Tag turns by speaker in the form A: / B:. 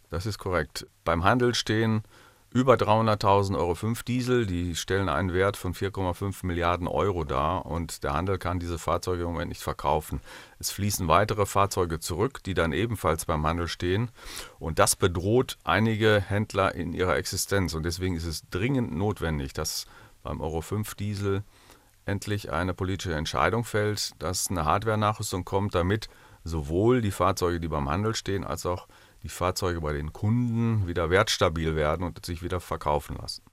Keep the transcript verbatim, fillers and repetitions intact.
A: Das ist korrekt. Beim Handel stehen über dreihunderttausend Euro fünf Diesel, die stellen einen Wert von vier Komma fünf Milliarden Euro dar und der Handel kann diese Fahrzeuge im Moment nicht verkaufen. Es fließen weitere Fahrzeuge zurück, die dann ebenfalls beim Handel stehen und das bedroht einige Händler in ihrer Existenz und deswegen ist es dringend notwendig, dass beim Euro fünf Diesel endlich eine politische Entscheidung fällt, dass eine Hardware-Nachrüstung kommt, damit sowohl die Fahrzeuge, die beim Handel stehen, als auch die Fahrzeuge bei den Kunden wieder wertstabil werden und sich wieder verkaufen lassen.